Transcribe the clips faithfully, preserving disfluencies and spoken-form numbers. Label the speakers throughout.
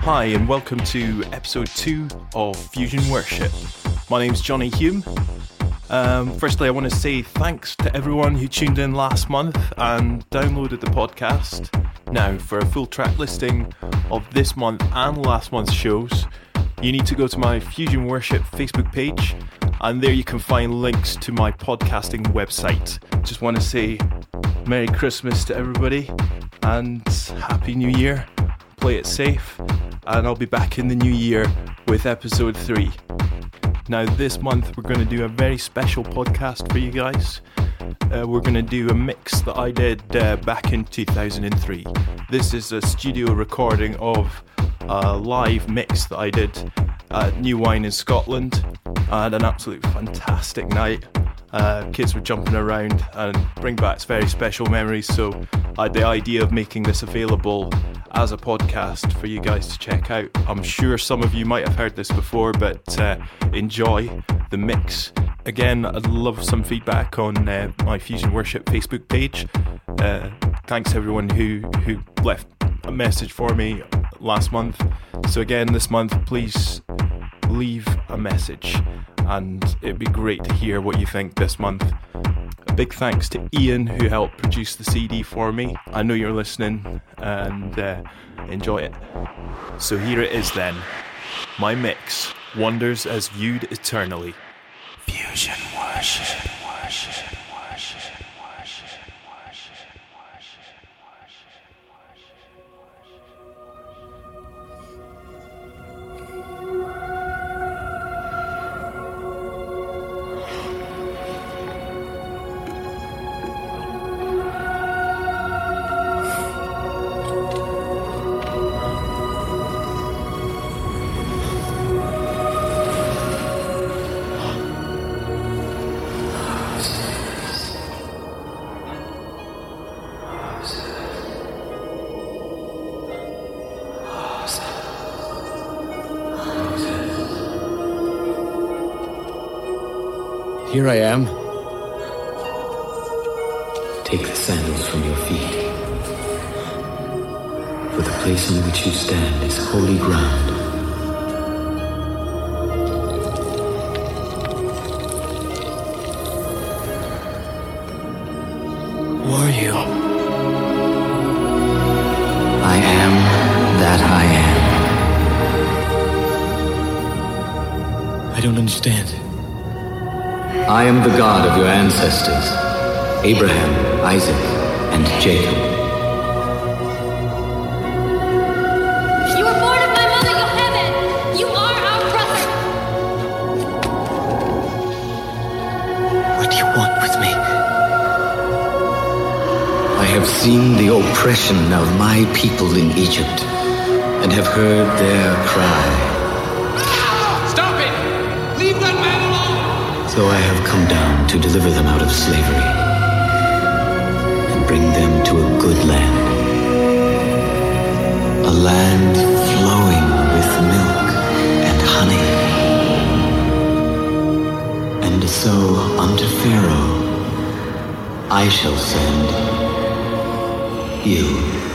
Speaker 1: Hi and welcome to episode two of Fusion Worship. My name's Johnny Hume. Um, firstly, I want to say thanks to everyone who tuned in last month and downloaded the podcast. Now, for a full track listing of this month and last month's shows, you need to go to my Fusion Worship Facebook page, and there you can find links to my podcasting website. Just want to say Merry Christmas to everybody and Happy New Year. Play it safe, and I'll be back in the new year with episode three. Now, this month we're going to do a very special podcast for you guys. Uh, we're going to do a mix that I did uh, back in two thousand three. This is a studio recording of a live mix that I did at New Wine in Scotland. I had an absolute fantastic night. Uh, kids were jumping around and bring back very special memories, so I had the idea of making this available as a podcast for you guys to check out. I'm sure some of you might have heard this before, but uh, enjoy the mix. Again, I'd love some feedback on uh, my Fusion Worship Facebook page. Uh, thanks everyone who, who left a message for me last month. So again, this month, please leave a message, and it'd be great to hear what you think this month. A big thanks to Ian, who helped produce the C D for me. I know you're listening, and uh, enjoy it. So here it is then, my mix, Wonders as Viewed Eternally. Fusion Worship, Worship, Worship, Worship, Worship,
Speaker 2: Here I am. Take the sandals from your feet, for the place on which you stand is holy ground. Who are you? I am that I am. I don't understand. I am the God of your ancestors, Abraham, Isaac, and Jacob.
Speaker 3: You were born of my mother, Yocheved. You are our brother.
Speaker 2: What do you want with me? I have seen the oppression of my people in Egypt, and have heard their cry. So I have come down to deliver them out of slavery and bring them to a good land, a land flowing with milk and honey. And so unto Pharaoh I shall send you.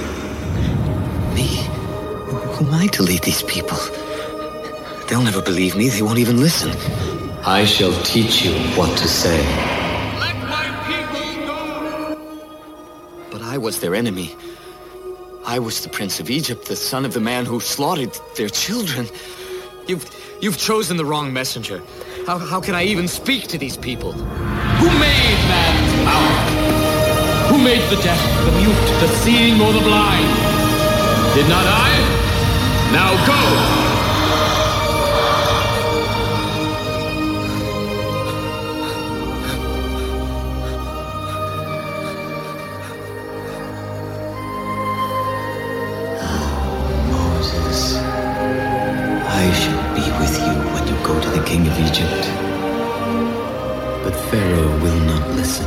Speaker 2: Me? Who am I to lead these people? They'll never believe me. They won't even listen. I shall teach you what to say.
Speaker 4: Let my people go!
Speaker 2: But I was their enemy. I was the prince of Egypt, the son of the man who slaughtered their children. You've you've chosen the wrong messenger. How how can I even speak to these people?
Speaker 4: Who made man's mouth? Who made the deaf, the mute, the seeing, or the blind? Did not I? Now go!
Speaker 2: King of Egypt. But Pharaoh will not listen.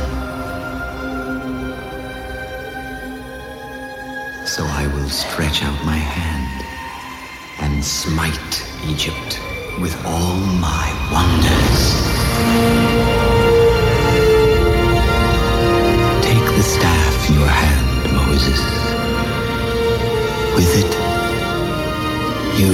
Speaker 2: So I will stretch out my hand and smite Egypt with all my wonders. Take the staff in your hand, Moses. With it, you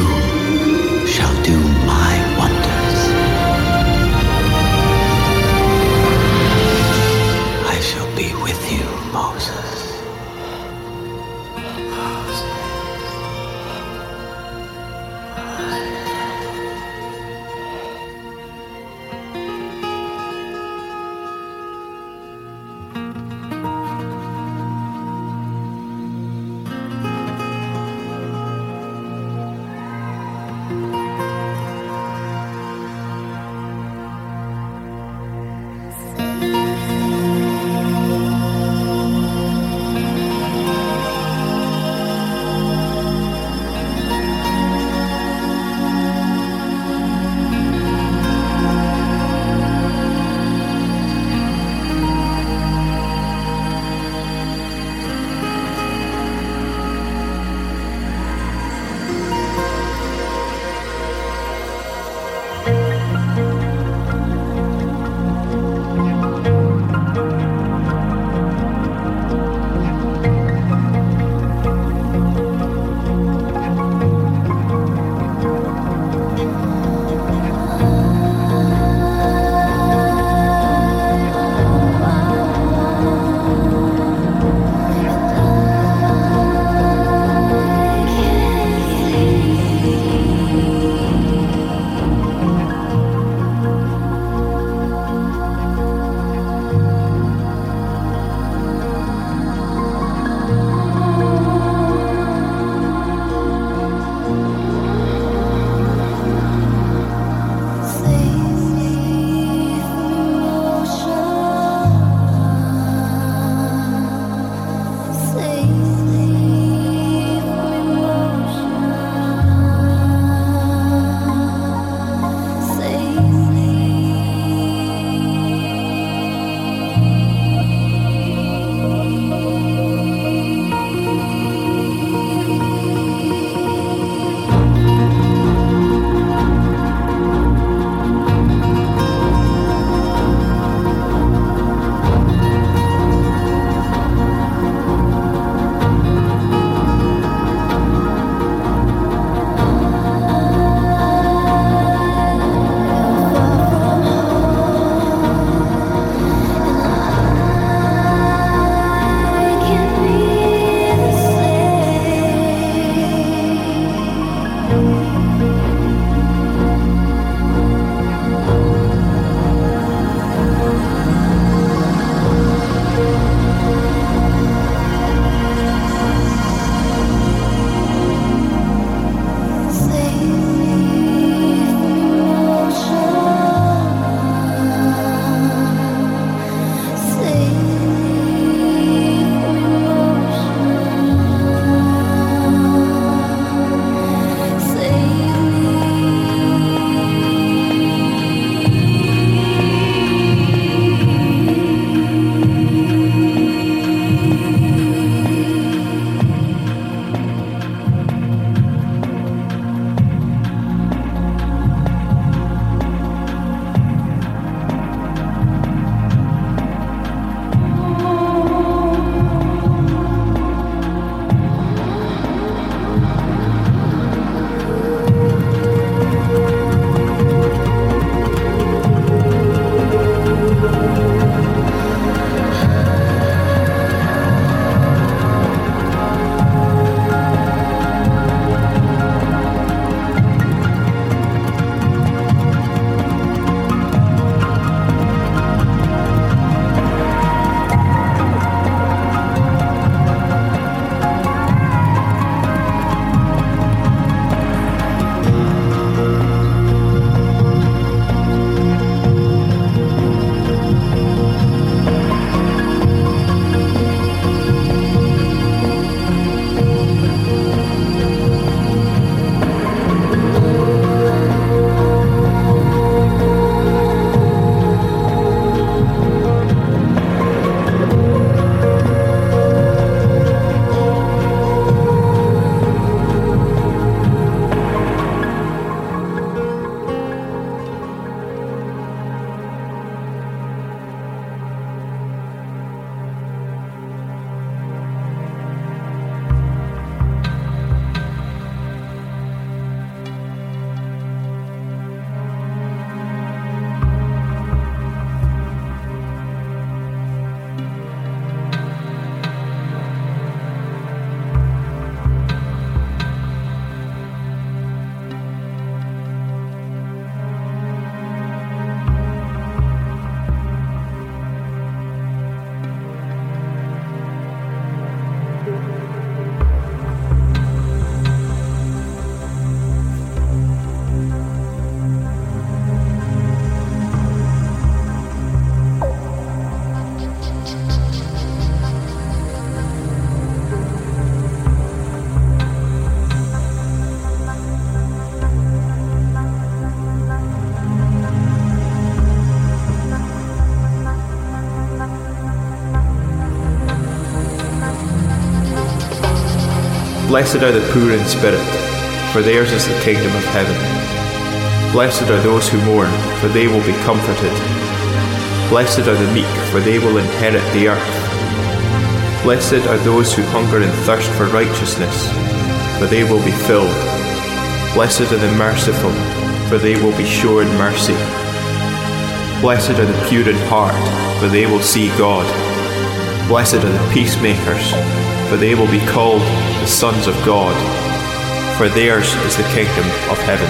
Speaker 5: Blessed are the poor in spirit, for theirs is the kingdom of heaven. Blessed are those who mourn, for they will be comforted. Blessed are the meek, for they will inherit the earth. Blessed are those who hunger and thirst for righteousness, for they will be filled. Blessed are the merciful, for they will be shown mercy. Blessed are the pure in heart, for they will see God. Blessed are the peacemakers, for they will be called the sons of God. For theirs is the kingdom of heaven.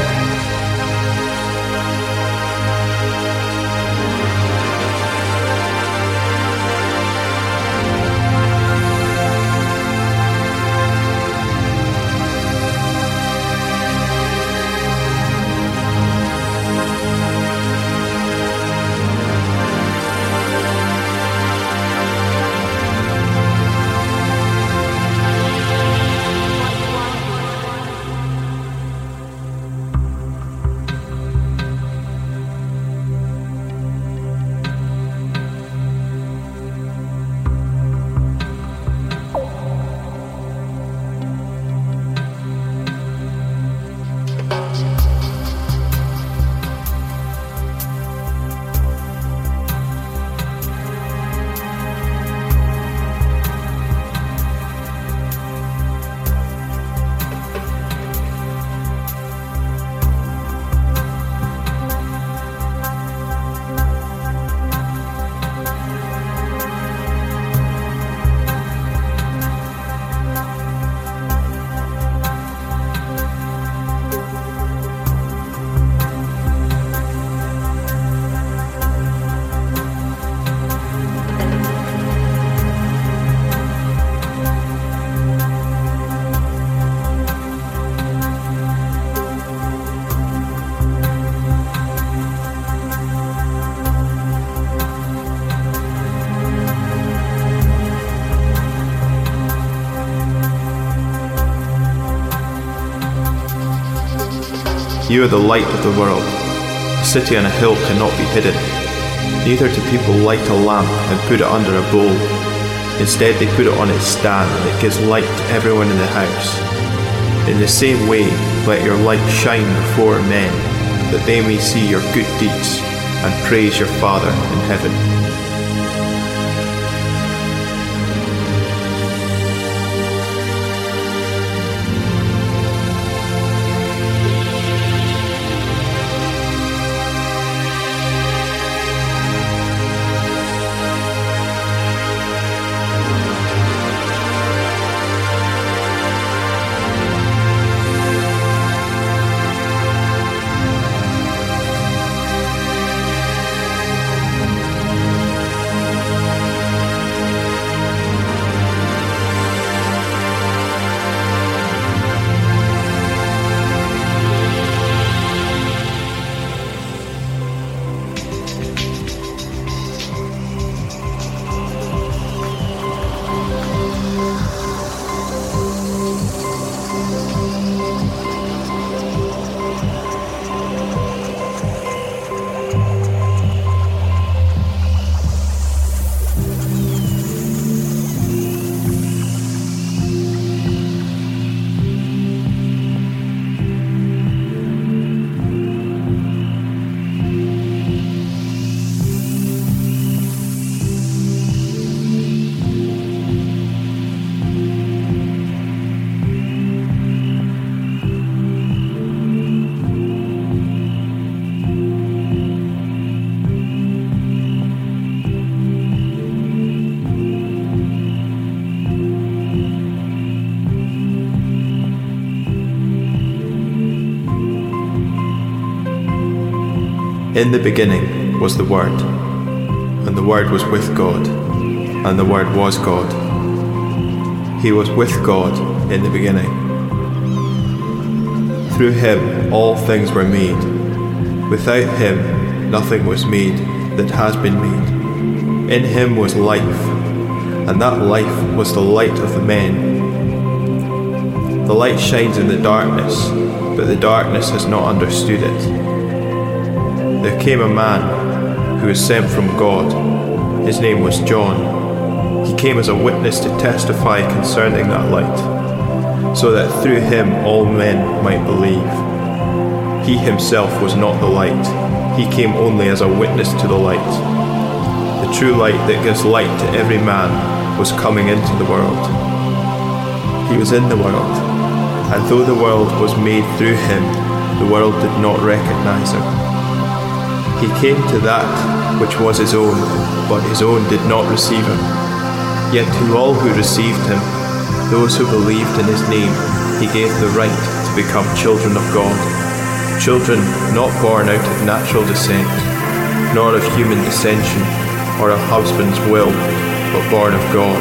Speaker 5: You are the light of the world. A city on a hill cannot be hidden. Neither do people light a lamp and put it under a bowl. Instead, they put it on its stand, and it gives light to everyone in the house. In the same way, let your light shine before men, that they may see your good deeds and praise your Father in heaven. In the beginning was the Word, and the Word was with God, and the Word was God. He was with God in the beginning. Through him all things were made. Without him nothing was made that has been made. In him was life, and that life was the light of the men. The light shines in the darkness, but the darkness has not understood it. There came a man who was sent from God. His name was John. He came as a witness to testify concerning that light, so that through him all men might believe. He himself was not the light. He came only as a witness to the light. The true light that gives light to every man was coming into the world. He was in the world, and though the world was made through him, the world did not recognize him. He came to that which was his own, but his own did not receive him. Yet to all who received him, those who believed in his name, he gave the right to become children of God. Children not born out of natural descent, nor of human dissension, or of husband's will, but born of God.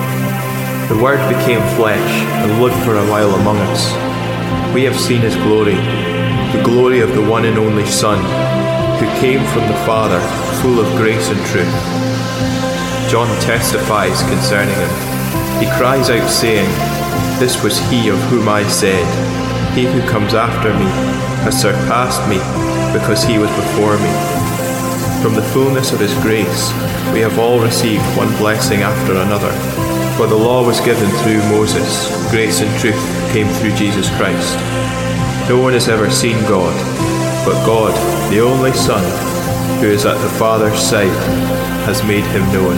Speaker 5: The Word became flesh and lived for a while among us. We have seen his glory, the glory of the one and only Son, who came from the Father, full of grace and truth. John testifies concerning him. He cries out saying, "This was he of whom I said, he who comes after me has surpassed me, because he was before me." From the fullness of his grace, we have all received one blessing after another. For the law was given through Moses, grace and truth came through Jesus Christ. No one has ever seen God, but God, the only Son, who is at the Father's side, has made him known.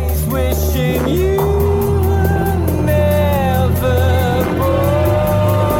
Speaker 6: You were never born.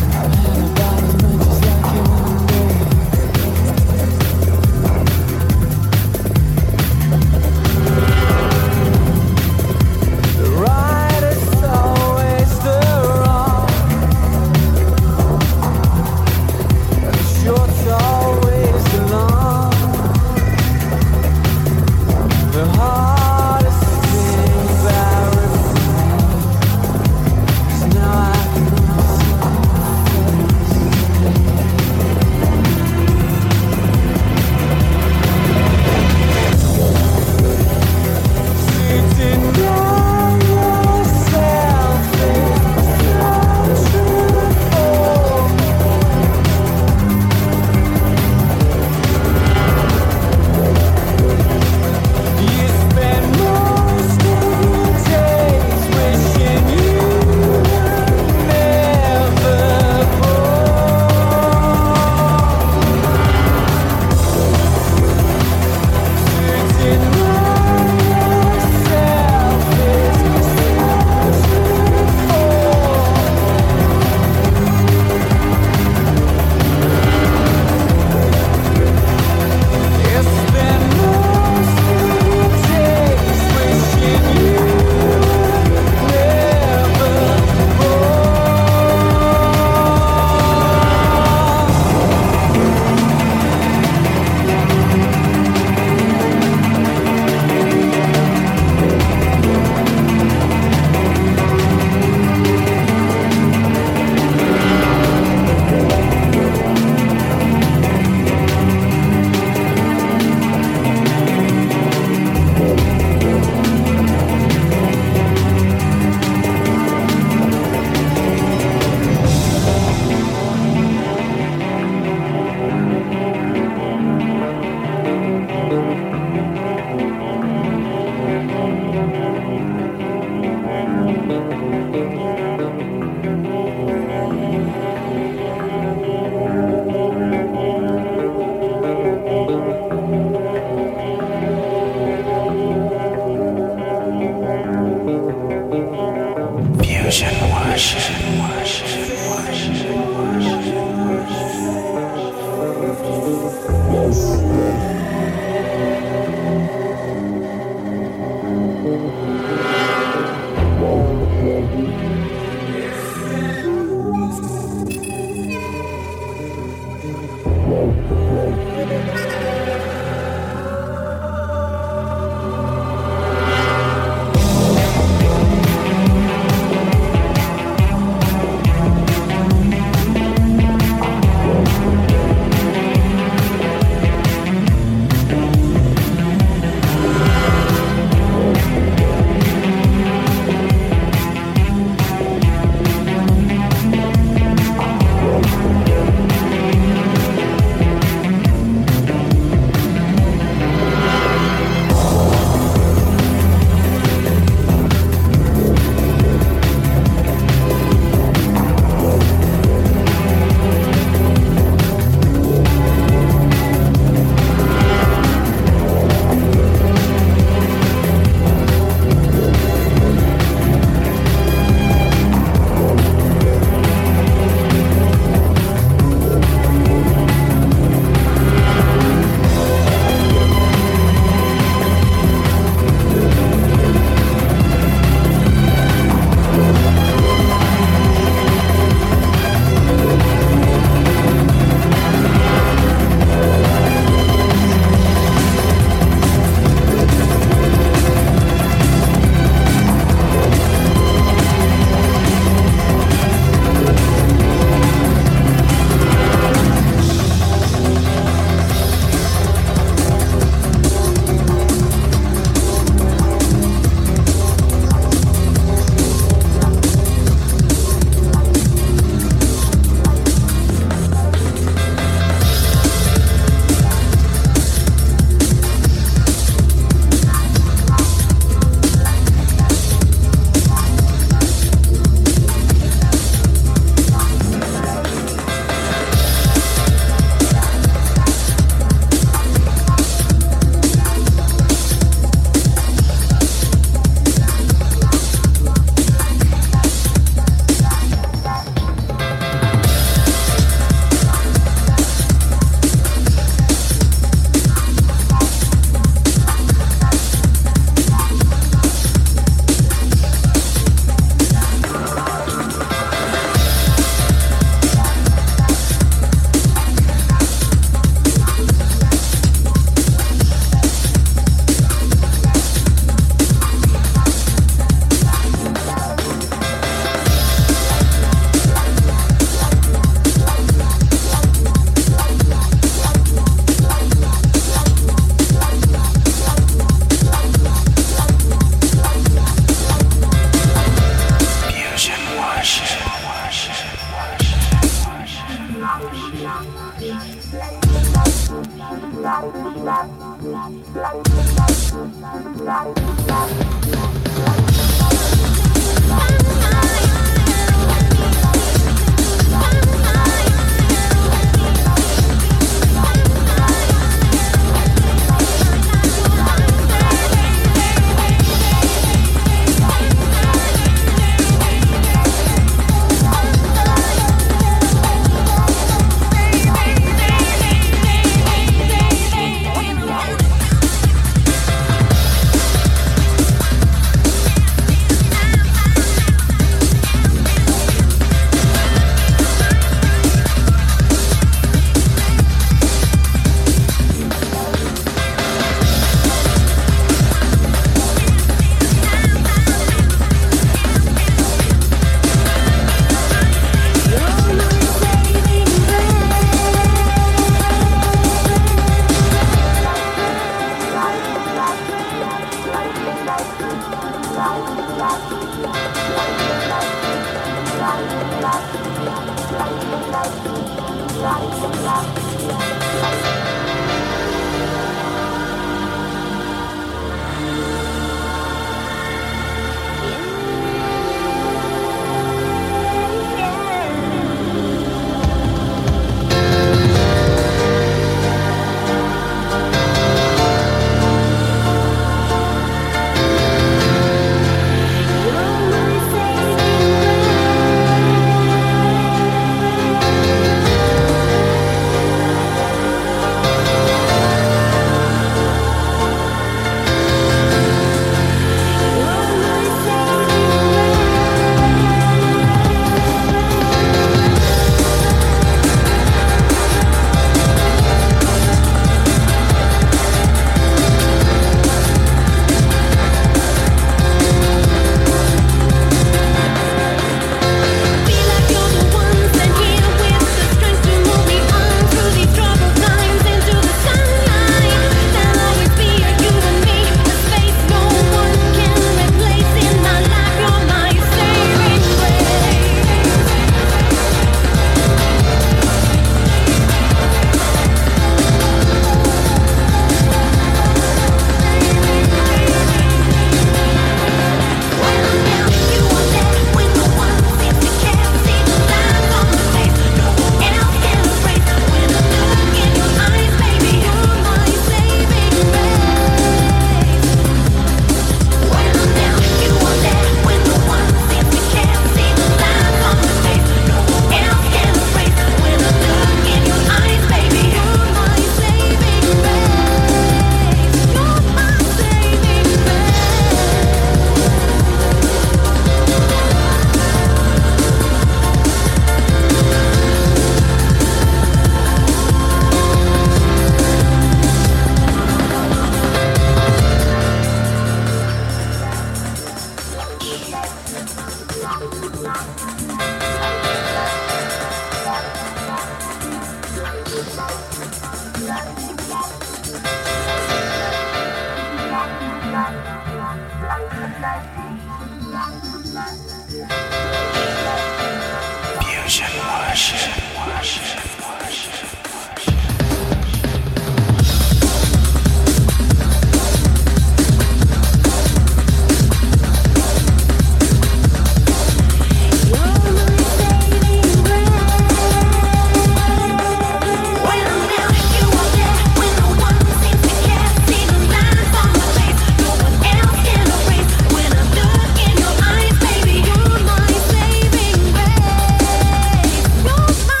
Speaker 6: You're my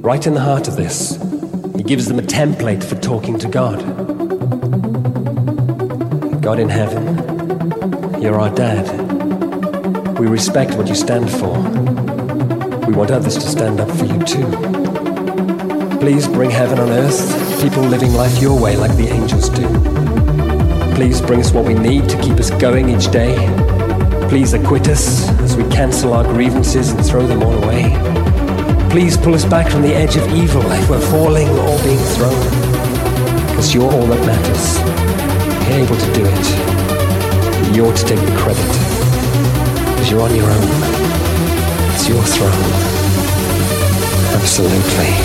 Speaker 6: right in the heart of this, he gives them a template for talking to God. God in heaven, you're our dad. We respect what you stand for. We want others to stand up for you too. Please bring heaven on earth, people living life your way like the angels do. Please bring us what we need to keep us going each day. Please acquit us as we cancel our grievances and throw them all away. Please pull us back from the edge of evil like we're falling or being thrown. Because you're all that matters. You're able to do it. You're to take the credit. Because you're on your own. It's your throne. Absolutely.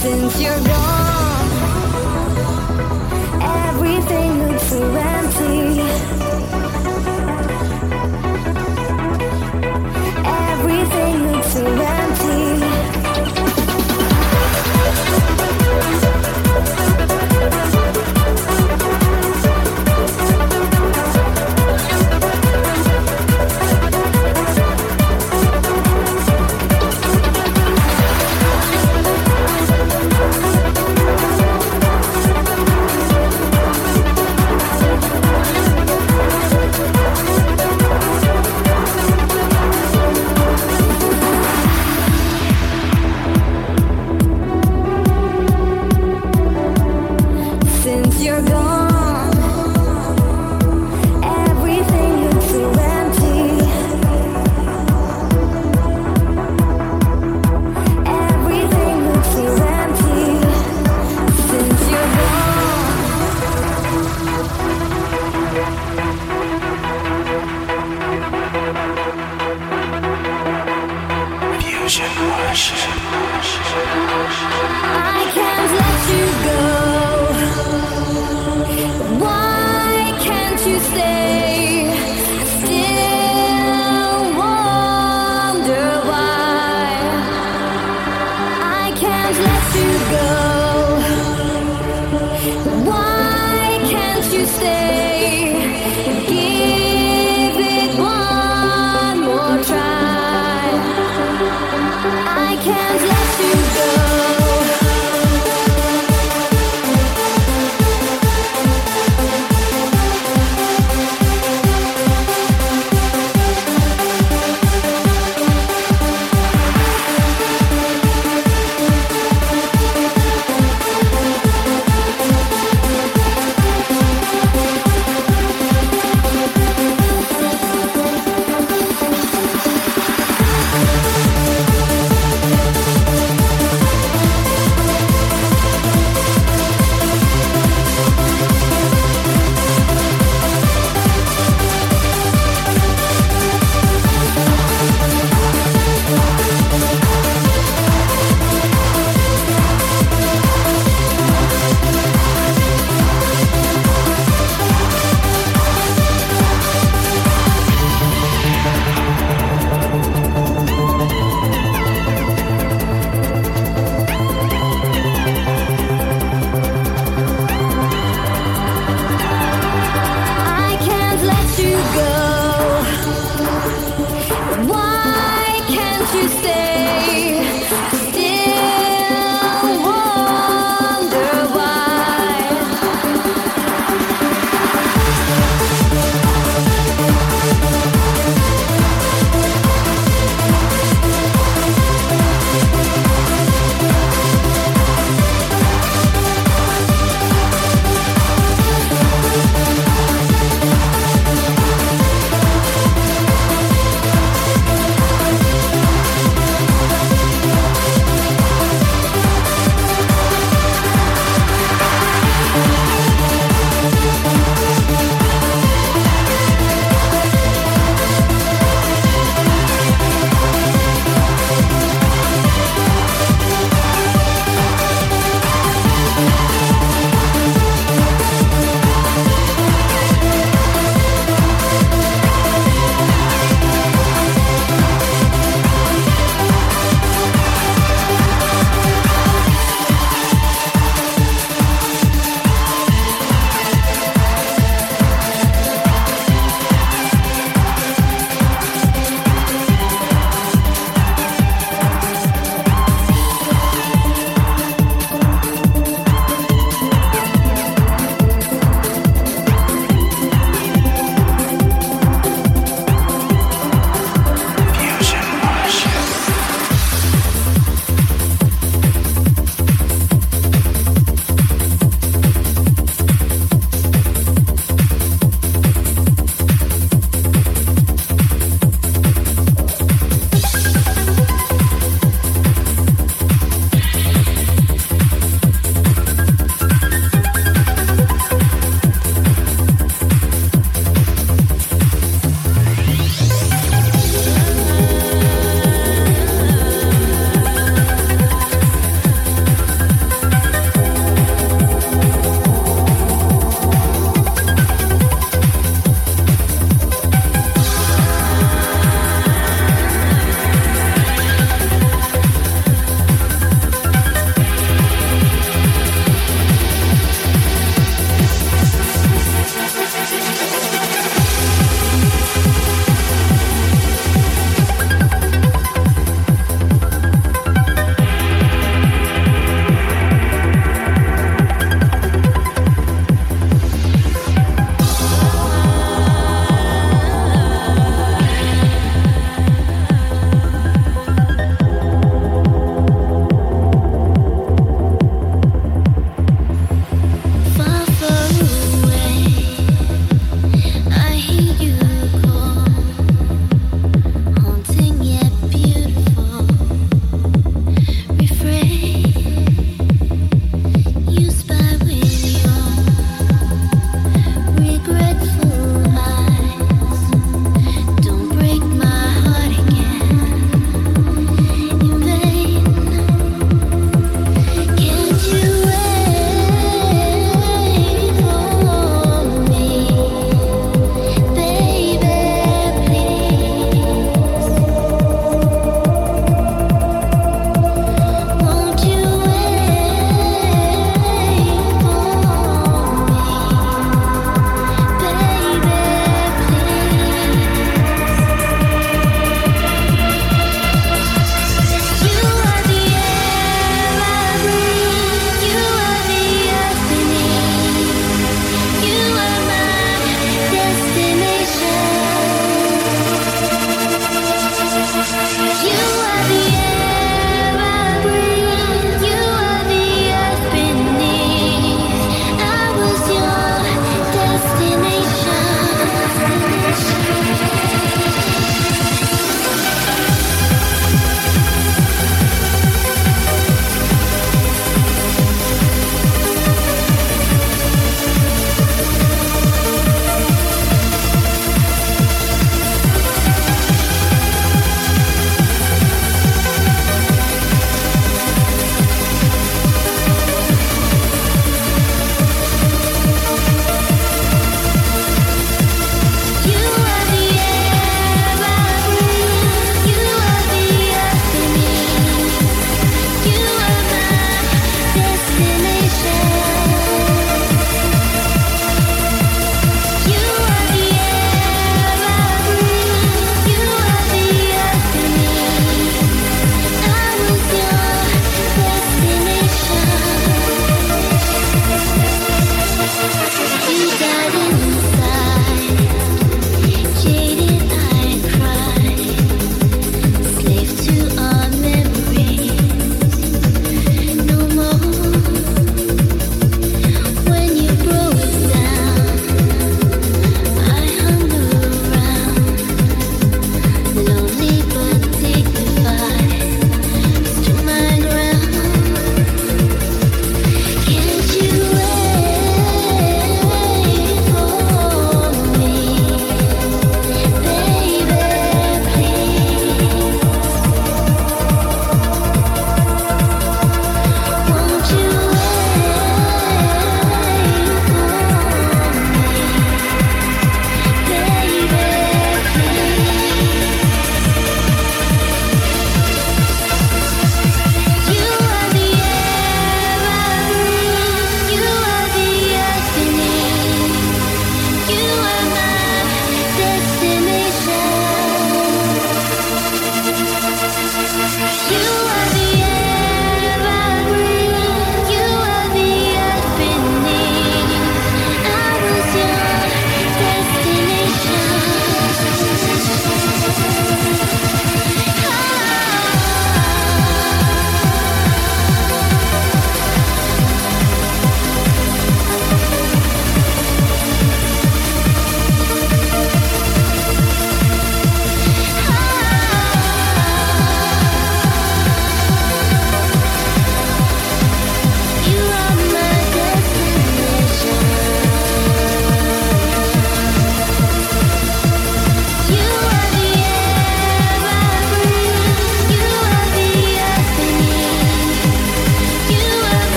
Speaker 7: Since you're gone, everything looks so empty. Everything looks so empty.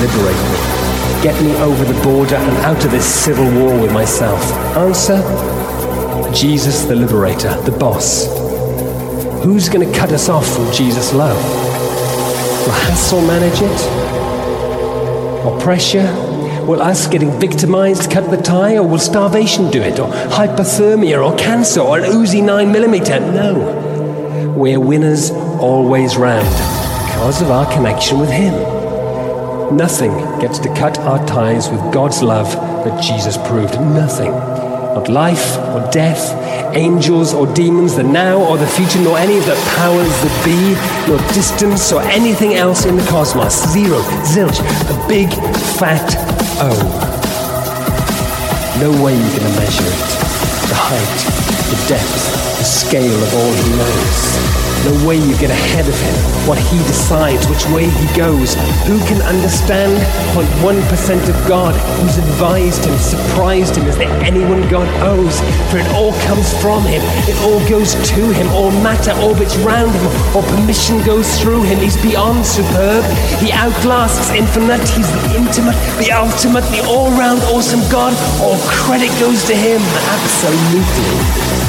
Speaker 6: liberate me. Get me over the border and out of this civil war with myself. Answer? Jesus the liberator, the boss. Who's going to cut us off from Jesus' love? Will hassle manage it? Or pressure? Will us getting victimized cut the tie? Or will starvation do it? Or hypothermia? Or cancer? Or an Uzi nine millimeter? No. We're winners always round because of our connection with Him. Nothing gets to cut our ties with God's love that Jesus proved. Nothing. Not life or death, angels or demons, the now or the future, nor any of the powers that be, nor distance or anything else in the cosmos. Zero, zilch, a big fat O. No way you're going to measure it. The height, the depth, the scale of all He knows. No way you get ahead of Him, what He decides, which way He goes. Who can understand zero point one percent of God, who's advised Him, surprised Him? Is there anyone God owes? For it all comes from Him, it all goes to Him, all matter orbits round Him, all permission goes through Him. He's beyond superb, He outlasts infinite, He's the intimate, the ultimate, the all-round awesome God. All credit goes to Him, absolutely.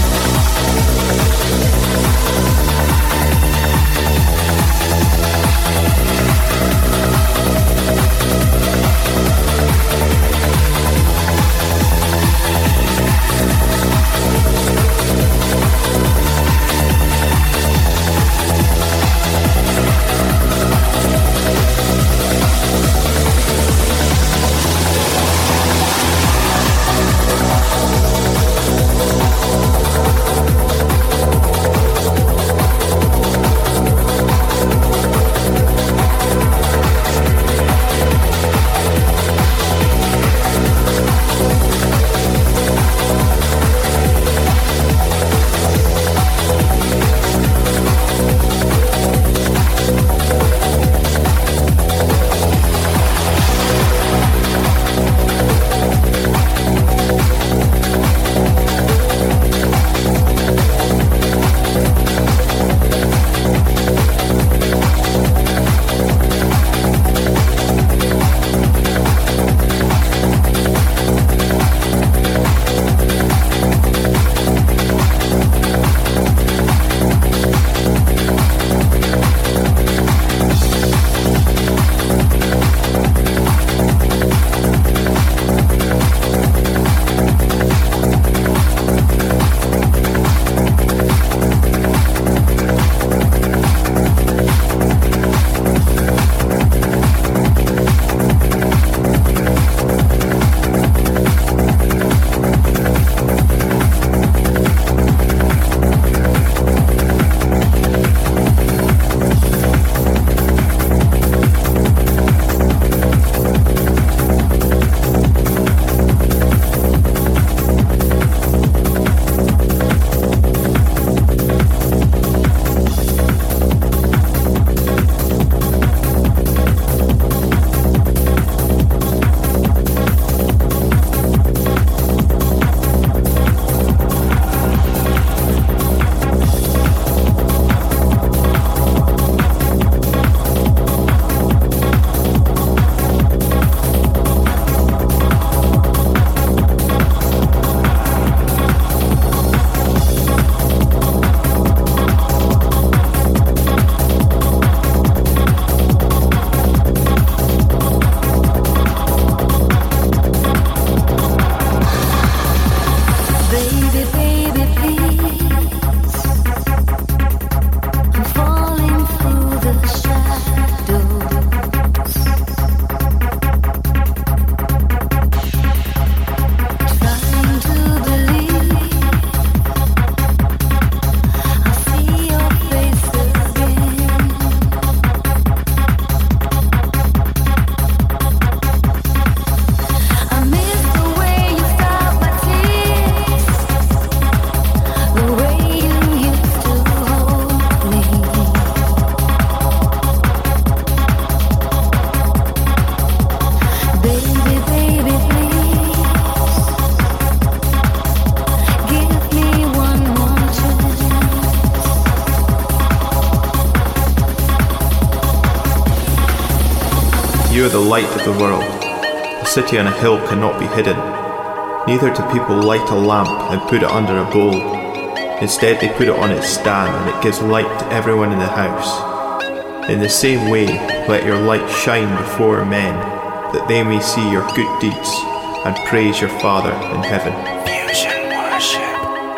Speaker 5: light of the world. A city on a hill cannot be hidden. Neither do people light a lamp and put it under a bowl. Instead, they put it on its stand, and it gives light to everyone in the house. In the same way, let your light shine before men, that they may see your good deeds and praise your Father in heaven.
Speaker 1: Fusion Worship.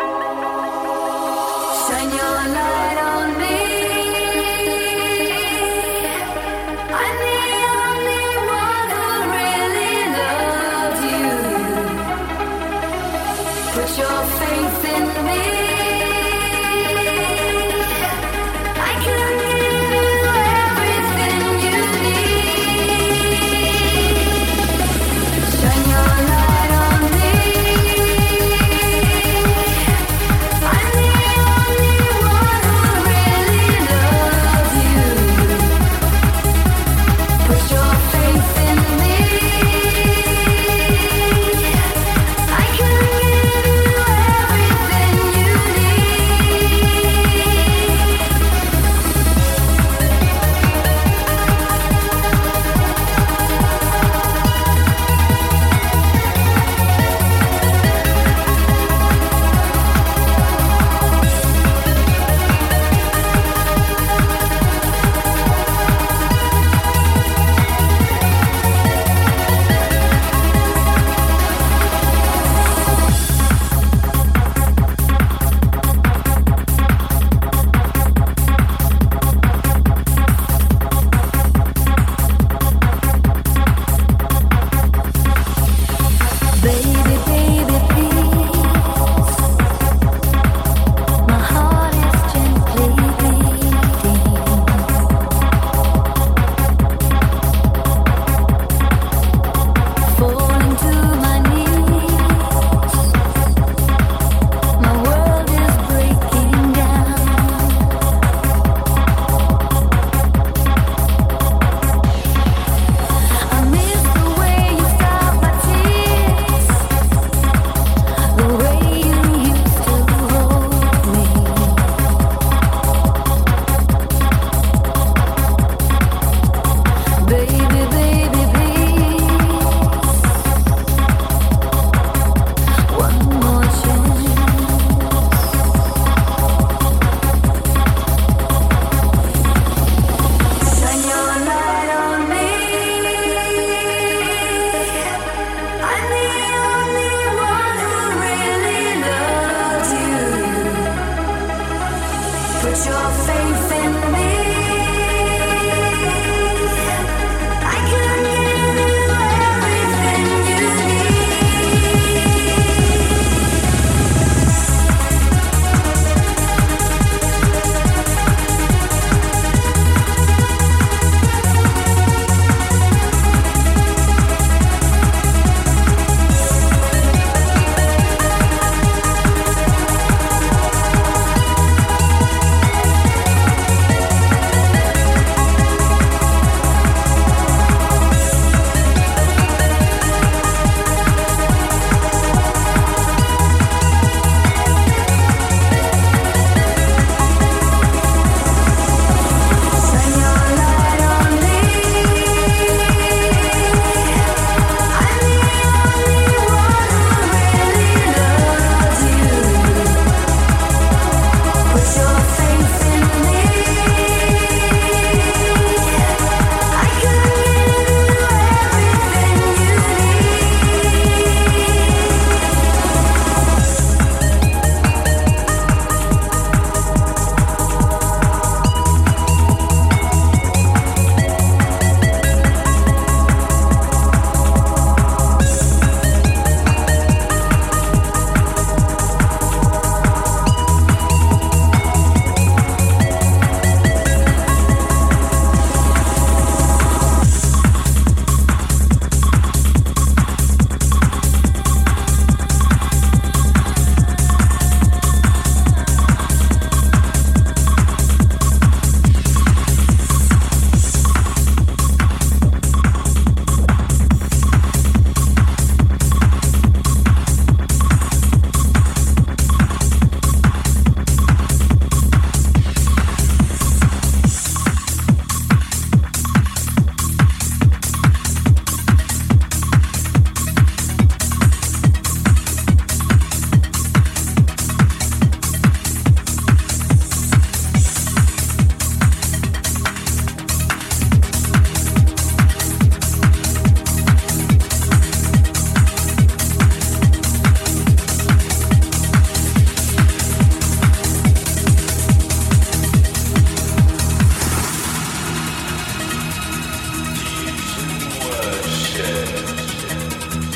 Speaker 7: Shine your light on me. I'm the only one who really loves you. Put your faith in me. I can give you everything you need. Shine your light on me.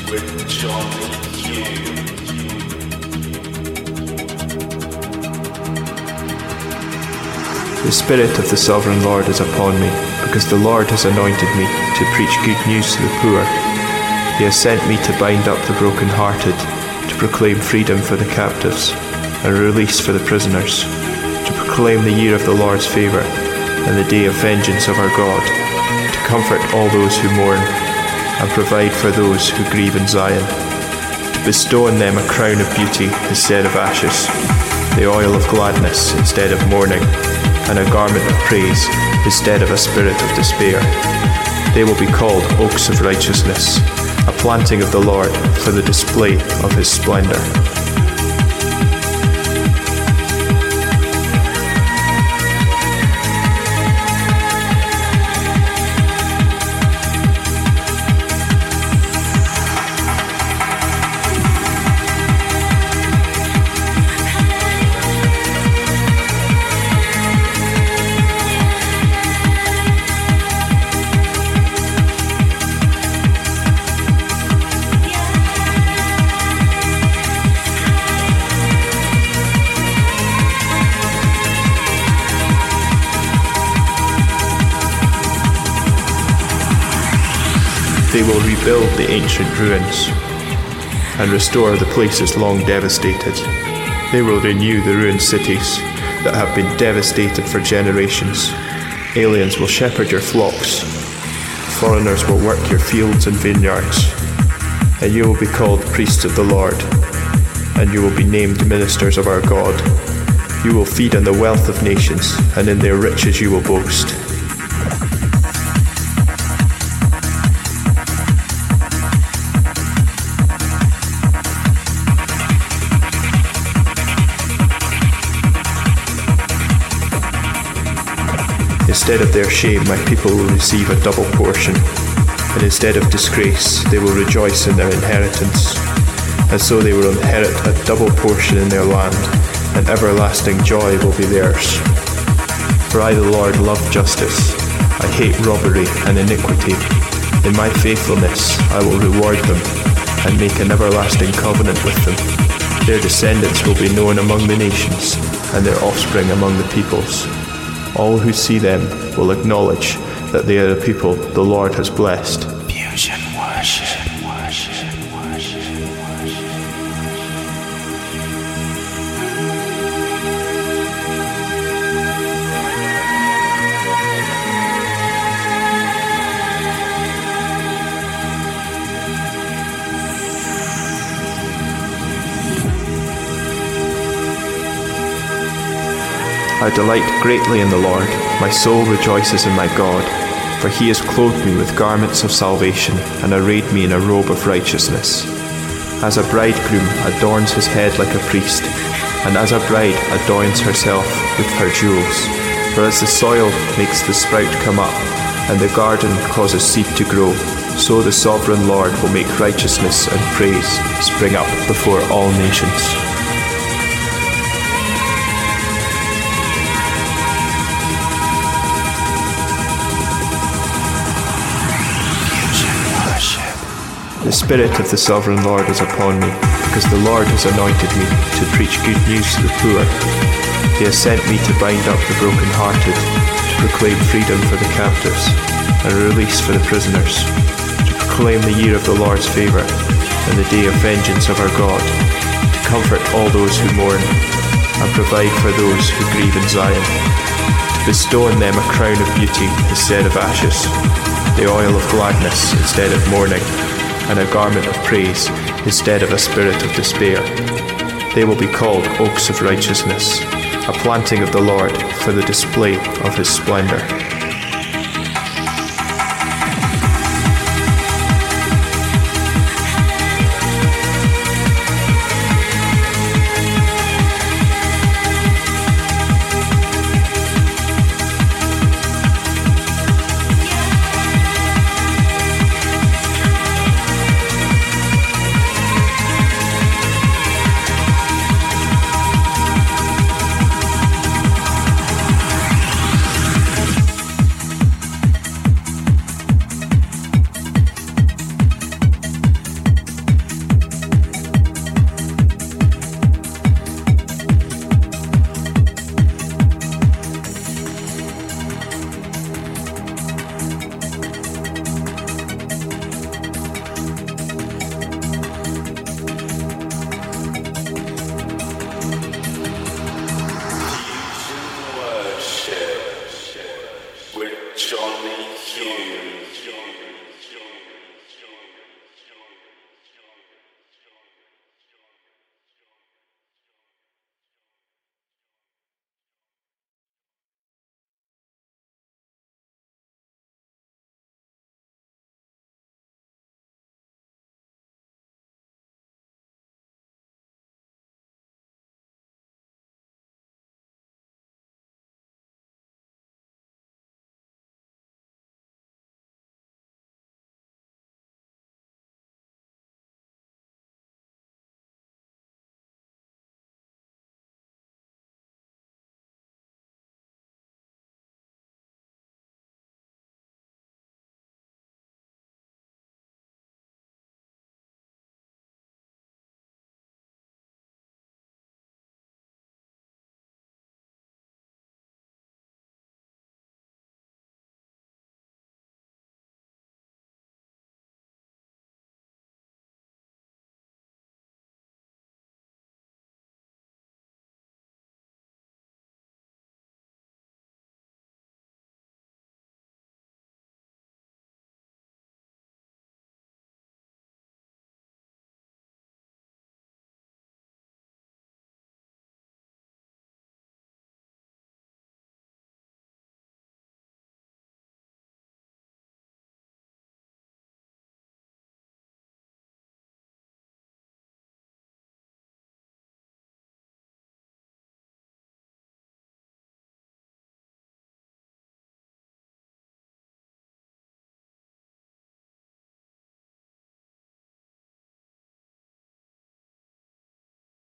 Speaker 5: with Johnny Hume. The Spirit of the Sovereign Lord is upon me, because the Lord has anointed me to preach good news to the poor. He has sent me to bind up the brokenhearted, to proclaim freedom for the captives, and release for the prisoners, to proclaim the year of the Lord's favour, and the day of vengeance of our God, to comfort all those who mourn, and provide for those who grieve in Zion, to bestow on them a crown of beauty instead of ashes, the oil of gladness instead of mourning, and a garment of praise instead of a spirit of despair. They will be called oaks of righteousness, a planting of the Lord for the display of his splendour. They will rebuild the ancient ruins and restore the places long devastated. They will renew the ruined cities that have been devastated for generations. Aliens will shepherd your flocks. Foreigners will work your fields and vineyards. And you will be called priests of the Lord, and you will be named ministers of our God. You will feed on the wealth of nations, and in their riches you will boast. Instead of their shame, my people will receive a double portion, and instead of disgrace, they will rejoice in their inheritance. And so they will inherit a double portion in their land, and everlasting joy will be theirs. For I, the Lord, love justice. I hate robbery and iniquity. In my faithfulness I will reward them, and make an everlasting covenant with them. Their descendants will be known among the nations, and their offspring among the peoples. All who see them will acknowledge that they are a people the Lord has blessed. Fusion worship, worship, worship, worship. I delight greatly in the Lord. My soul rejoices in my God, for he has clothed me with garments of salvation and arrayed me in a robe of righteousness. As a bridegroom adorns his head like a priest, and as a bride adorns herself with her jewels. For as the soil makes the sprout come up, and the garden causes seed to grow, so the sovereign Lord will make righteousness and praise spring up before all nations. The Spirit of the Sovereign Lord is upon me, because the Lord has anointed me to preach good news to the poor. He has sent me to bind up the brokenhearted, to proclaim freedom for the captives, and release for the prisoners, to proclaim the year of the Lord's favour, and the day of vengeance of our God, to comfort all those who mourn, and provide for those who grieve in Zion, to bestow on them a crown of beauty instead of ashes, the oil of gladness instead of mourning, and a garment of praise instead of a spirit of despair. They will be called oaks of righteousness, a planting of the Lord for the display of his splendour.